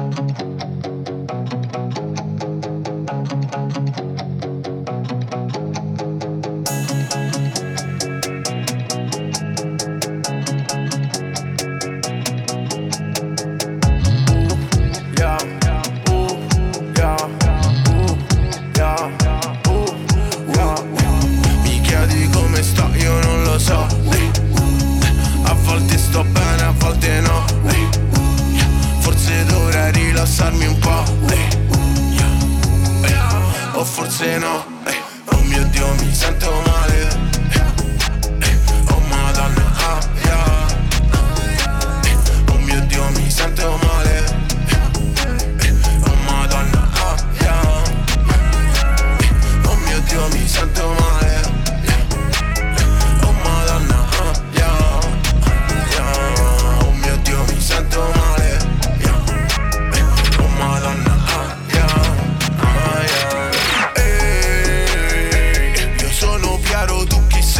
Mi chiedi come sto, io non lo so. A volte sto bene, a volte no. Forse dovrei rilassarmi un po'. O forse no. Oh mio Dio, mi sento male. Oh Madonna, oh mio Dio, mi sento male. Oh Madonna, oh mio Dio, mi sento male. Oh Madonna, oh mio Dio, mi sento male. Oh Madonna, io sono Piero, tu chi sei?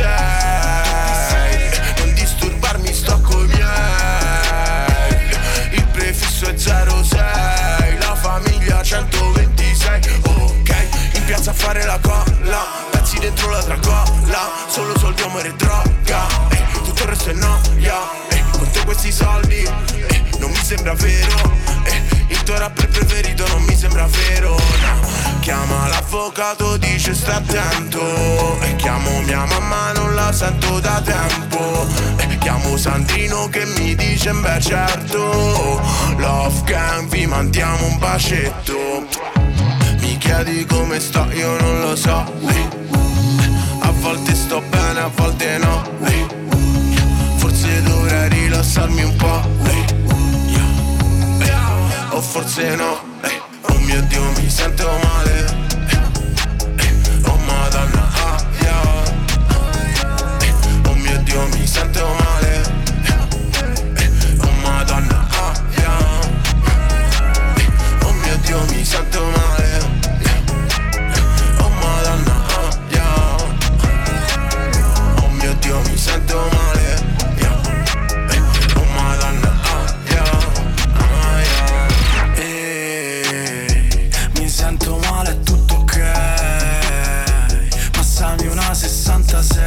Non disturbarmi, sto coi miei. Il prefisso è 06, la famiglia 126. Ok, in piazza a fare la colla, pezzi dentro la tracolla, solo soldi, amore e droga, tutto il resto è noia. Con te questi soldi, non mi sembra vero. Il tuo rapper preferito non mi sembra vero, no. Chiama l'avvocato, dice sta attento. E chiamo mia mamma, non la sento da tempo. E chiamo Sandrino che mi dice beh certo. Love Gang, vi mandiamo un bacetto. Mi chiedi come sto, io non lo so. A volte sto bene, a volte no. Forse dovrei rilassarmi un po'. O forse no. Oh mio Dio, mi sento male. Oh Madonna, oh mio Dio, mi sento male. Oh Madonna, oh mio Dio, mi sento male. Oh Madonna, oh mio Dio, mi sento male. Oh Madonna, mi sento male, è tutto ok. Passami una 66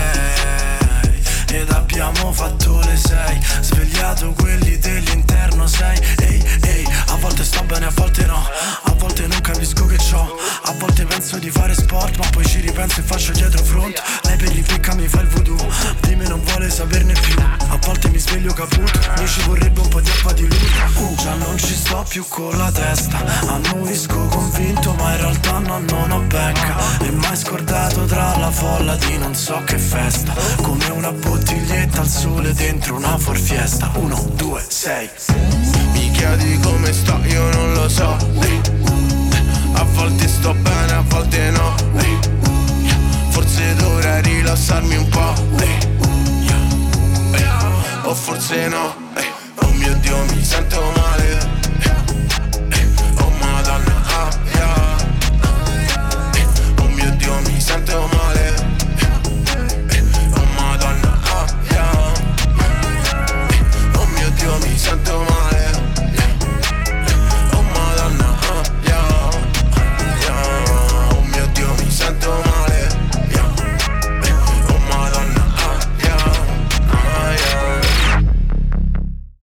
ed abbiamo fatto le 6. Svegliato quelli dell'interno 6. Ehi, ehi, a volte sto bene, a volte no. A volte non capisco che c'ho. A volte penso di fare sport, ma poi ci ripenso e faccio dietro front. Lei per ripicca mi fa il voodoo, di me non vuole saperne più. A volte mi sveglio caput, mi ci vorrebbe un po' di acqua di lui. Già non ci sto più con la testa, annuisco convinto ma in realtà no, non ho becca. E mai scordato tra la folla di non so che festa. Come una bottiglietta al sole dentro una forfiesta. 1, 2, 6. Mi chiedi come sto, io non lo so. A volte sto bene, a volte no. Forse dovrei rilassarmi un po'. O forse no.